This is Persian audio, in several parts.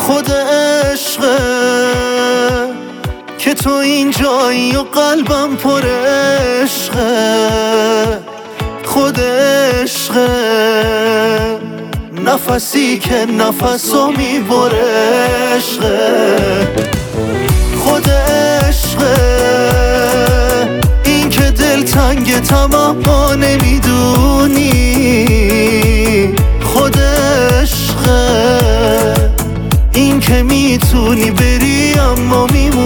خود عشقه که تو اینجایی و قلبم پر عشقه. خود عشقه نفسی که نفسو میبره عشقه. خود عشقه این که دلتنگ تمام نمیدونی. خود عشقه این که میتونی بری اما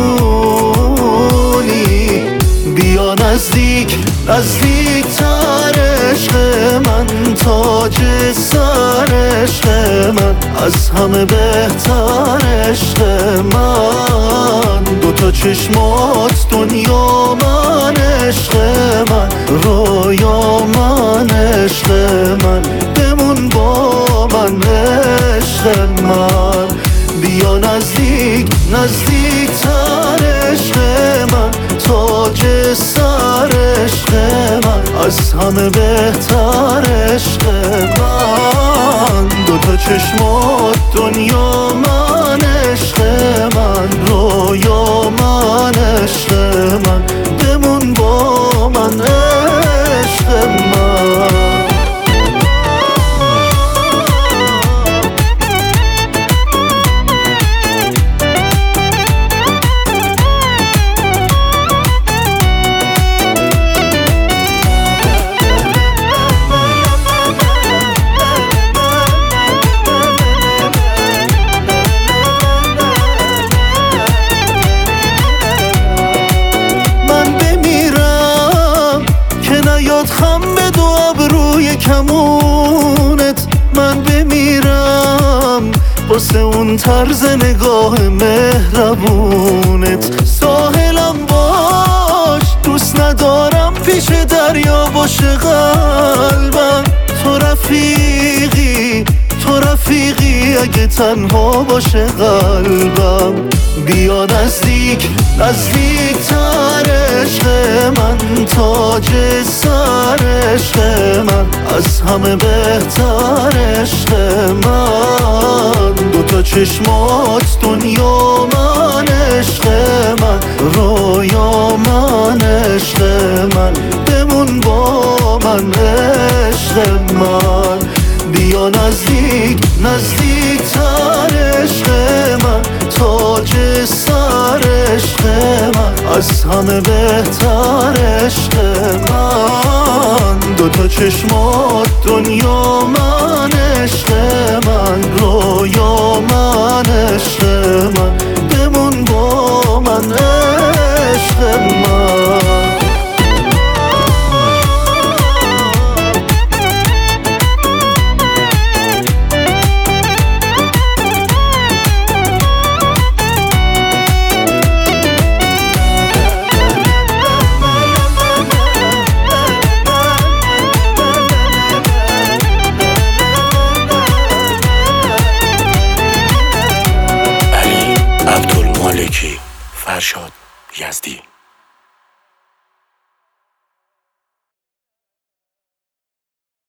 میمونی. بیا نزدیک نزدیک تر عشق من، تاج سر عشق من، از همه بهتر عشق من. دوتا چشمات دنیا من، عشق من رویا من، عشق من بمون با من عشق من. بیا نزدیک نزدیک تر عشق من، تاج سر عشق من، از همه بهتر عشق من. دوتا چشمات دنیا من، عشق من رویا من، عشق من بمون با من عشق من. خم به دو ابروی کمونت من بمیرم، واسه اون طرز نگاه مهربونت. ساحلم باش دوست ندارم پیش دریا باشه قلبم. تو رفیقی تو رفیقی اگه تنها باشه قلبم. بیا نزدیک نزدیک تر عشق من، تاج سر عشق من، از همه بهتر عشق من. دوتا چشمات دنیا من، عشق من رویا من، عشق من بمون با من عشق من. بیا نزدیک نزدیک تر عشق من، تاج سر عشق من، از همه بهتر عشق من. دوتا چشمات دنیا من، عشق من رویا من، عشق من بمون با من عشق من. علی عبدالمالکی، فرشاد یزدی.